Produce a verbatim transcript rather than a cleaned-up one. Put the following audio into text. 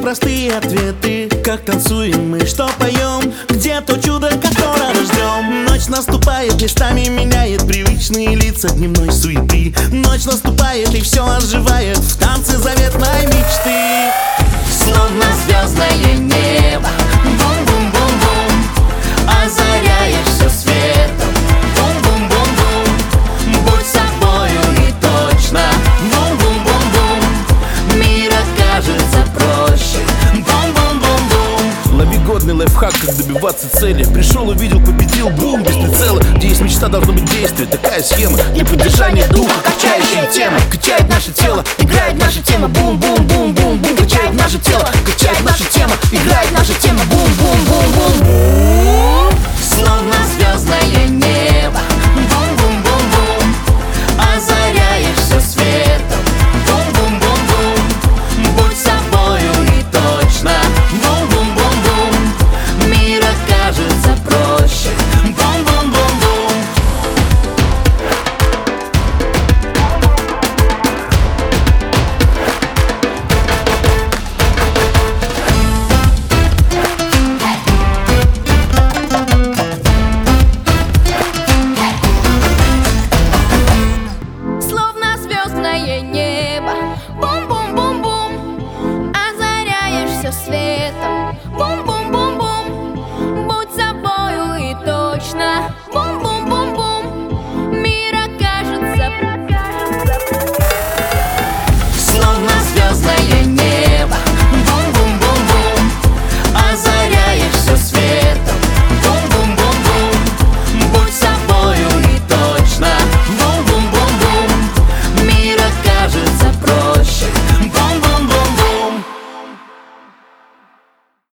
простые ответы. Как танцуем мы, что поем, где то чудо, которого ждем. Ночь наступает, местами меняет привычные лица дневной суеты. Ночь наступает и все оживает в танце заветной мечты. Словно звездное небо, бум-бум-бум-бум, озаряешь все светом, бум-бум-бум-бум. Будь собою и точно, бум-бум-бум-бум, мир окажется проще, бум-бум-бум-бум. Лови годный лайфхак, как добиваться цели. Пришел, увидел, победил, бум, без прицела. Где есть мечта, должно быть действие. Такая схема для поддержания духа, качающая тема. Качает наше тело, играет наша тема. Бум-бум-бум-бум-бум, качает наше тело, качает наша тема. Играет наша тема, бум-бум-бум-бум.